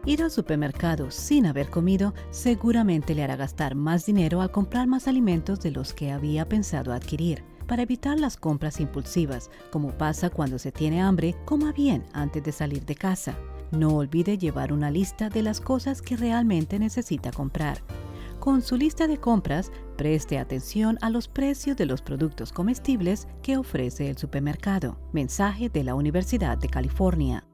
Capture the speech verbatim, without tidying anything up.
Ir al supermercado sin haber comido seguramente le hará gastar más dinero al comprar más alimentos de los que había pensado adquirir. Para evitar las compras impulsivas, como pasa cuando se tiene hambre, coma bien antes de salir de casa. No olvide llevar una lista de las cosas que realmente necesita comprar. Con su lista de compras, preste atención a los precios de los productos comestibles que ofrece el supermercado. Mensaje de la Universidad de California.